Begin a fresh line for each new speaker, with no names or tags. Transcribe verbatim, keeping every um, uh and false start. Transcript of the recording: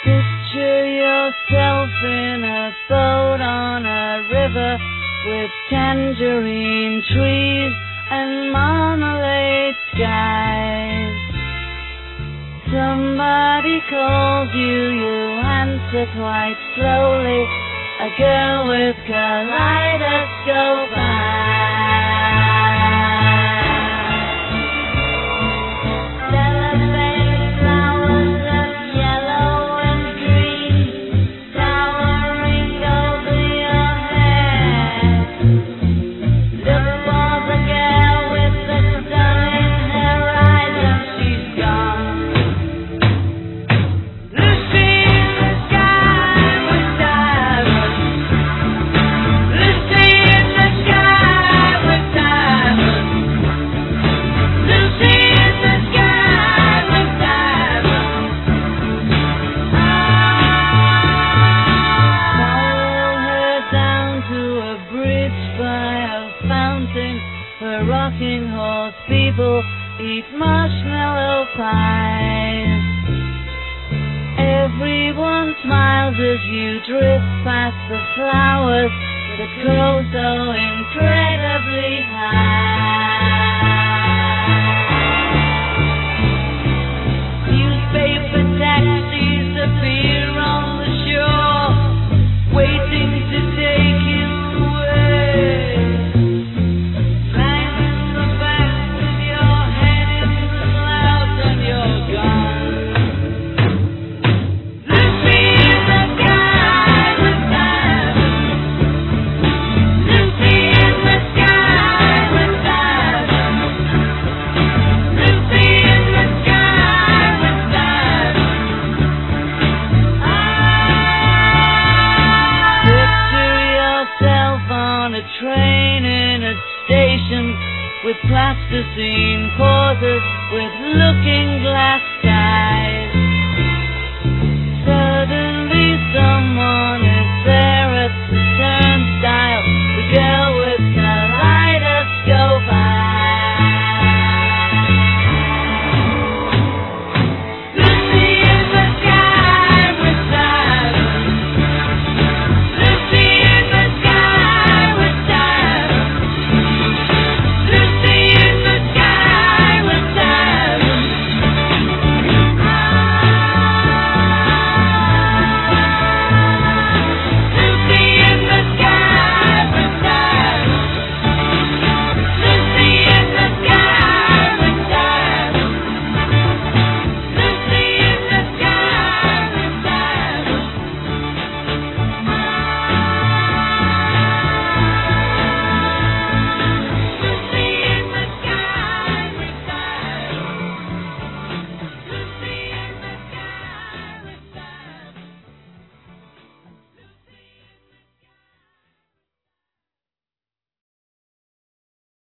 Picture yourself in a boat on a river with tangerine trees and marmalade skies. Somebody calls you, you answer quite slowly. A girl with kaleidoscope eyes. Cellophane flowers of yellow and green, flowering over your head. Look for the girl with the sun in her eyes, and she's gone. Lucy in the sky with diamonds. Lucy in the sky with diamonds. Lucy in the sky with diamonds. Follow her down to a bridge by a fountain where rocking horse people eat marshmallow pies. Everyone smiles as you drift past the flowers that grow so incredibly high. Newspaper taxis appear on the shore, waiting to take you away. Flying in the back with your head in the clouds and you're gone. Lucy in the sky with diamonds. Lucy in the sky with diamonds. Lucy in the sky with diamonds. Picture yourself on a train in a station with plasticine pauses with looking glass skies.